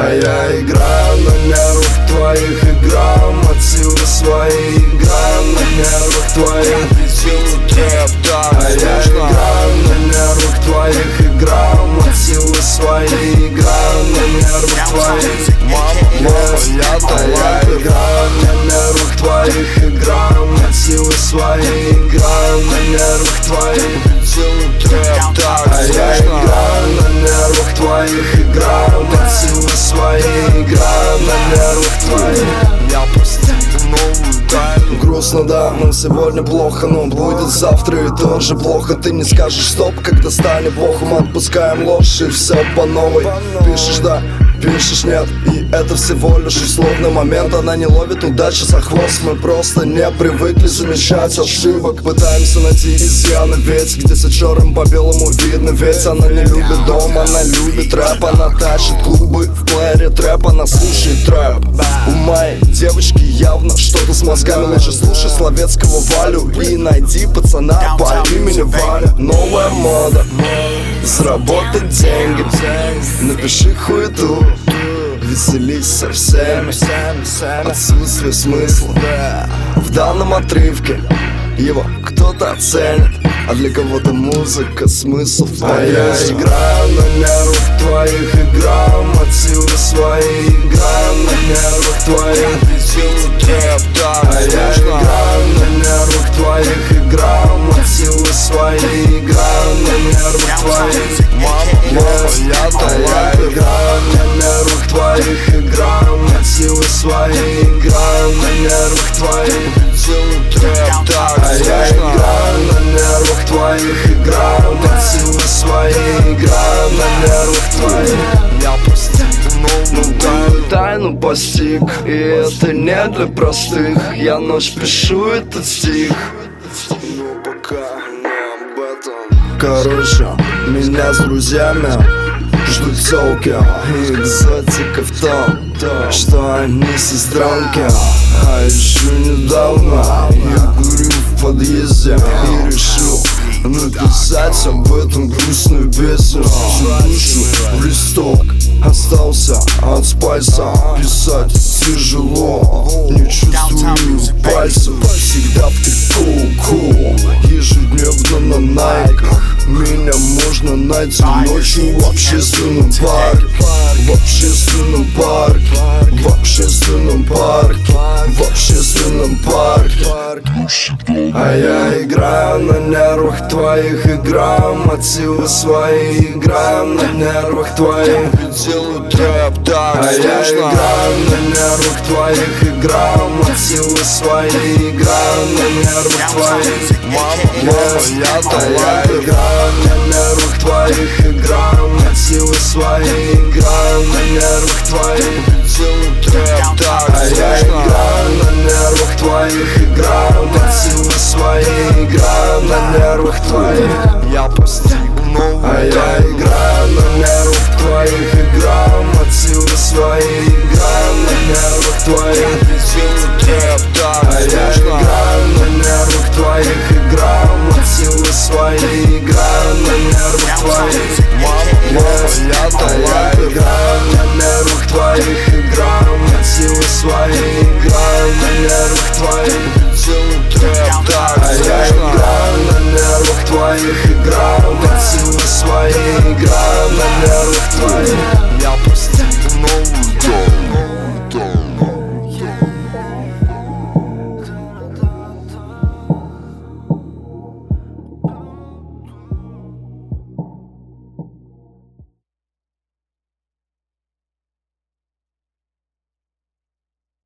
А я играю на нервах твоих, играю мотивы свои, играю на нервах твоих. А я играю на нервах твоих, играю мотивы свои, играю на нервах твоих. А я играю на нервах твоих, играю мотивы свои, играю на нервах твоих. А я играю на нервах твоих, играю мотивы свои, играю на нервах твоих. Я постигну новую тайну. Грустно, да, нам сегодня плохо, но будет завтра и тоже плохо. Ты не скажешь стоп, когда станет плохо. Мы отпускаем ложь и все по новой. Пишешь да, пишешь нет, и это всего лишь условный момент. Она не ловит удачи за хвост. Мы просто не привыкли замечать ошибок. Пытаемся найти изъяны, ведь где-то черным по белому видно. Ведь она не любит дом, она любит рэп. Она тащит клубы в плеере трэп, она слушает трэп. У моей девочки явно что-то с мозгами. Лучше слушай Словецкого Валю и найди пацана по имени Валя. Новая мода, заработать деньги, напиши хуету, веселись со всеми. Отсутствие смысла в данном отрывке, его кто-то оценит, а для кого-то музыка смысл в поэзии. А я играю на нервах твоих, играю мотивы свои, играю на нервах твоих. А я играю на нервах твоих, играю мотивы свои, играю на нервах твоих. А я играю на нервах твоих, играю мотивы свои, играю на нервах твоих. А я играю на нервах твоих, играю мотивы свои, играю на нервах твоих. Я постигну новую Тайну постиг, и это не для простых. Я ночь пишу этот стих, но пока не об этом. Короче, меня с друзьями ждут тёлки и экзотика в том, что они сестренки. А еще недавно я курил в подъезде и решил написать об этом грустную песню. Всю душу в листок остался от спайса. Писать тяжело, не чувствую пальцев. Всегда в трико, ежедневно на найках. Меня можно найти ночью в общественном парке. В общественном парке, в общественном парке, в общественном парке. А я играю на нервах твоих, играю мотивы свои, играю на нервах твоих. делаю трэп так А я играю на нервах твоих, играю мотивы свои, играю на нервах твоих. я А я играю на нервах твоих, играю мотивы свои, играю на нервах твоих. делаю трэп так А я играю на нервах твоих, играю мотивы свои, играю на нервах твоих. Я постигну новую А я играю на нервах твоих, играю мотивы свои, играю на нервах твоих. делаю трэп так А я играю на нервах твоих, играю мотивы свои, играю на нервах твоих. А я играю на нервах твоих, играю мотивы свои, играю на нервах твоих. делаю трэп так А я играю на нервах твоих, играю мотивы свои, играю на нервах твоих.